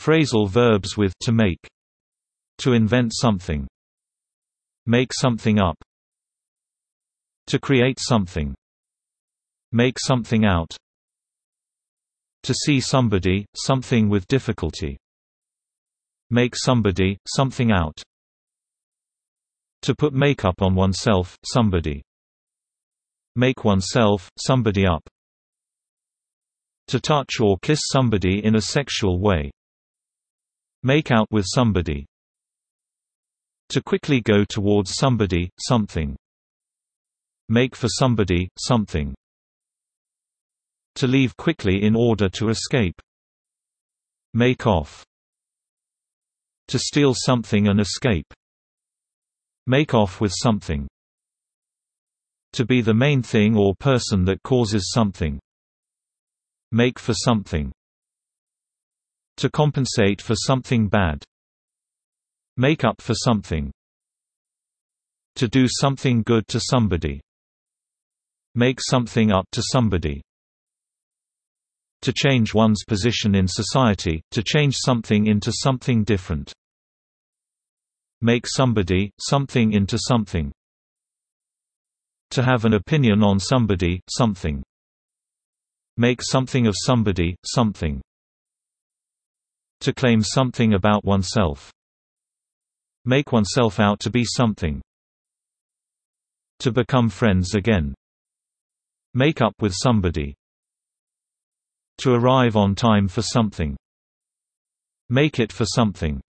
Phrasal verbs with to make. To invent something. Make something up. To create something. Make something out. To see somebody, something with difficulty. Make somebody, something out. To put makeup on oneself, somebody. Make oneself, somebody up. To touch or kiss somebody in a sexual way. Make out with somebody. To quickly go towards somebody, something. Make for somebody, something. To leave quickly in order to escape. Make off. To steal something and escape. Make off with something. To be the main thing or person that causes something. Make for something. To compensate for something bad. Make up for something. To do something good to somebody. Make something up to somebody. To change one's position in society, to change something into something different. Make somebody, something into something. To have an opinion on somebody, something. Make something of somebody, something. To claim something about oneself. Make oneself out to be something. To become friends again. Make up with somebody. To arrive on time for something. Make it for something.